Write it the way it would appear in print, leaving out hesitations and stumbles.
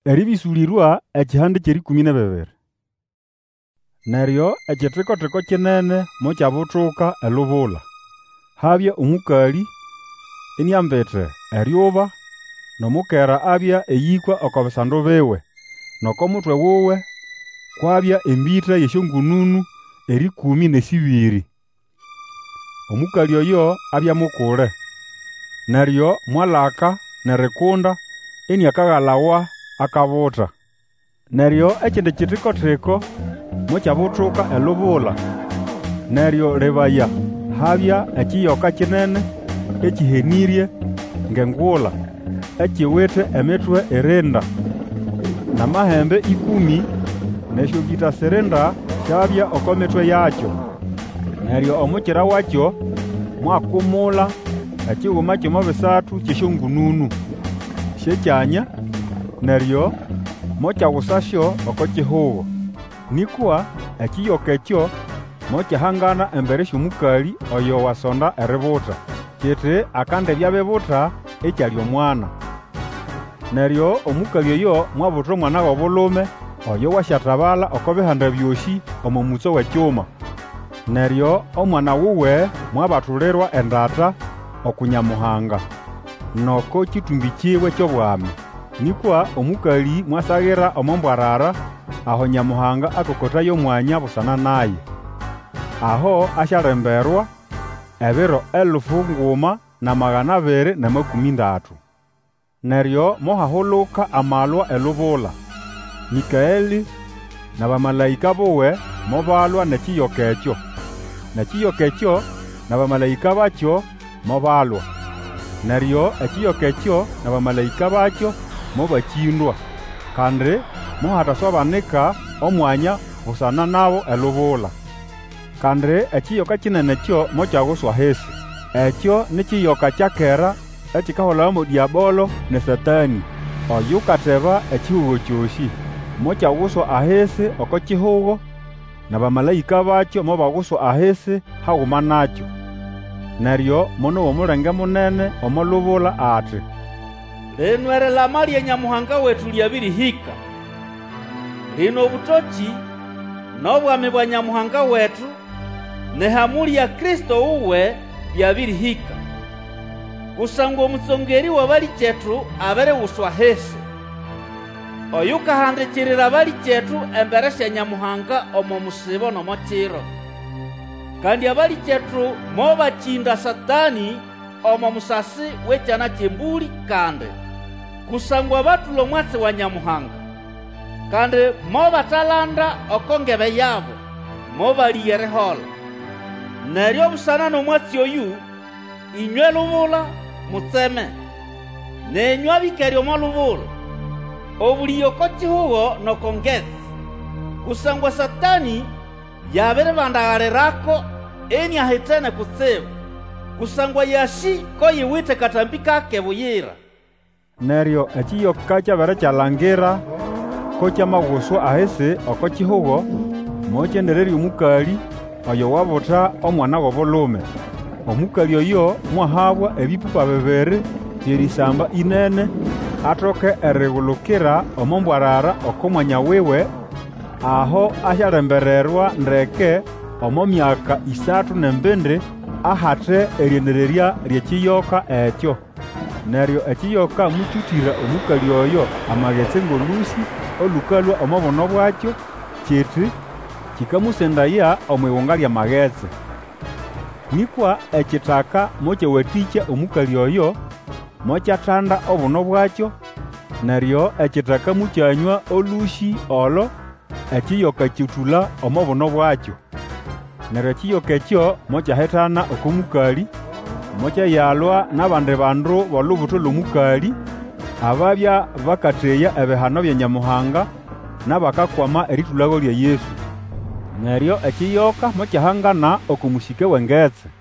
Eribisulirwa ekihande ky'eri-12. Neryo ekithiko-thiko kinene mokyabuthuka elubula. Habya omukali iniambite eryuba, nomukera abya eyikwa oko bisandu biwe, noko mutwe wuwe kwabya embitha y'esyongununu 12. Omukali oyo abya mukule, neryo mwalaka nerikunda iniakaghalawa akabuta. Neryo ekindi kithiko-thiko mokyabuthuka elubula. Neryo libaya habya ekiyoka kinene ekihenirye ngengula, ekiwithe emitwe 9 n'amahembe 10, n'esyogita 9 syabya oko mitwe yakyo. Neryo omukira wakyo mwakumula ekighuma kimo 3 ky'esyongununu syekyanya, neryo mokyawusasyo oko kihugo. Nikwa ekiyoka ekyo mokyahangana embere sy'omukali oyo wasonda eributa, kiti akandebya bibuta ekyali omwana. Neryo omukali oyo mwabuta omwana w'obulume oyo wasyathabala oko bihanda byosi omo mutso w'ekyuma. Neryo omwana wuwe mwabathulirwa endata oku Nyamuhanga n'oko kitumbi kiwe ky'obwami. Nikwa omukali mwasaghira omo mbwarara aho Nyamuhanga akokotayo omwanya busana naye. Aho asyalemberwa ebiro 1,230. Neryo mohahuluka amalwa elubula. Mikaeli n'abamalayika buwe mobalwa n'ekiyoka ekyo. N'ekiyoka ekyo n'abamalayika bakyo mobalwa. Neryo ekiyoka ekyo n'abamalayika bakyo mobakindwa, kandi mohataswabanika omwanya busana nabo elubula. Kandi ekiyoka kinene kyo mokyaguswa hesi. Ekyo nikiyoka kyakera ekikahulamo Diabolo ne Satani, oyukateba ekihugo kyosi. Mokyaguswa ahesi oko kihugo, n'abamalayika bakyo mobaguswa ahesi haghuma nakyo. Neryo monowa omulenge munene omo lubula ati, lino erilama lya Nyamuhanga wetu lyabirihika. Lino obutoki n'obwami bwa Nyamuhanga wetu nehamuli ya Kristo uwe byabirihika. Kusangwa omutsongeri wa balikyetu aberiwuswa hesi, oyukahandikirira balikyetu embere sya Nyamuhanga omo musibo n'omo kiro. Kandi abalikyetu mobakinda Satani omo musasi w'ekyana ky'embuli, kandi kusangwa batula omwatsi wa Nyamuhanga, kandi mobatalanda oko ngebe yabo, mobaliya erihola. Neryo busana n'omwatsi oyu inywe lubula mutseme, nenywe abikeri omo lubula obuliya oko kihugo n'oko ngezi. Kusangwa Satani yabiribandaghalirako eniahitene kutsibu, kusangwa yashi ko yiwithe katambi kake buyira. Neryo ekiyoka kyabere kyalangira ko kyamaguswa ahesi oko kihugo, mokyendererya omukali oyo wabuta omwana w'obulume. Omukali oyo mwahabwa ebipupa 2 by'erisamba inene atoke erighulukira omo mbwarara oko mwanya wiwe, aho asyalembererwa ndeke omo myaka 3 ahate eryendererya ly'ekiyoka ekyo. Neryo ekiyoka mukyutira omukali oyo amaghetse ng'olusi olukalwa omo buno bwakyo, kiti kikamusendaya omwighunga ly'amaghetse. Nikwa ekithaka mokyawathikya omukali oyo, mokyathanda obuno bwakyo. Neryo ekithaka mukyanywa olusi olo ekiyoka kyuthula omo buno bwakyo. Neryo ekiyoka ekyo mokyahethana oko mukali, mokyayalwa n'abandi bandu b'olubuto l'omukali ababya bakatheya ebihano bya Nyamuhanga n'abakakwama erithulago lya Yesu. Neryo ekiyoka mokyahangana oko musike w'engetsi.